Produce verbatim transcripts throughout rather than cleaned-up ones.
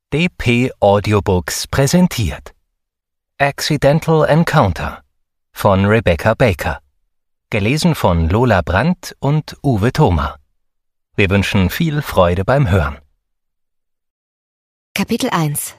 D P Audiobooks präsentiert Accidental Encounter von Rebecca Baker. Gelesen von Lola Brandt und Uwe Thoma. Wir wünschen viel Freude beim Hören. Kapitel eins.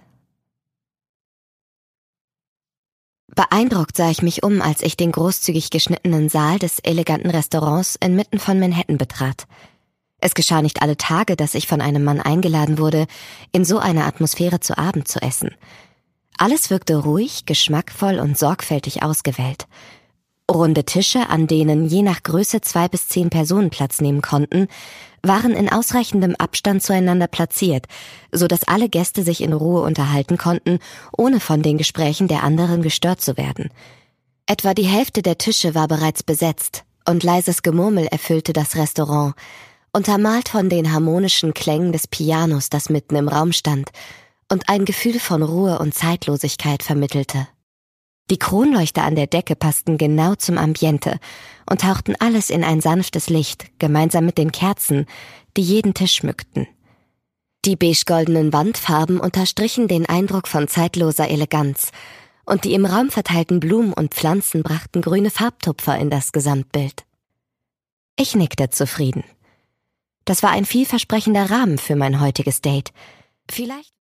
Beeindruckt sah ich mich um, als ich den großzügig geschnittenen Saal des eleganten Restaurants inmitten von Manhattan betrat. Es geschah nicht alle Tage, dass ich von einem Mann eingeladen wurde, in so einer Atmosphäre zu Abend zu essen. Alles wirkte ruhig, geschmackvoll und sorgfältig ausgewählt. Runde Tische, an denen je nach Größe zwei bis zehn Personen Platz nehmen konnten, waren in ausreichendem Abstand zueinander platziert, so dass alle Gäste sich in Ruhe unterhalten konnten, ohne von den Gesprächen der anderen gestört zu werden. Etwa die Hälfte der Tische war bereits besetzt, und leises Gemurmel erfüllte das Restaurant, untermalt von den harmonischen Klängen des Pianos, das mitten im Raum stand und ein Gefühl von Ruhe und Zeitlosigkeit vermittelte. Die Kronleuchter an der Decke passten genau zum Ambiente und tauchten alles in ein sanftes Licht, gemeinsam mit den Kerzen, die jeden Tisch schmückten. Die beige-goldenen Wandfarben unterstrichen den Eindruck von zeitloser Eleganz, und die im Raum verteilten Blumen und Pflanzen brachten grüne Farbtupfer in das Gesamtbild. Ich nickte zufrieden. Das war ein vielversprechender Rahmen für mein heutiges Date. Vielleicht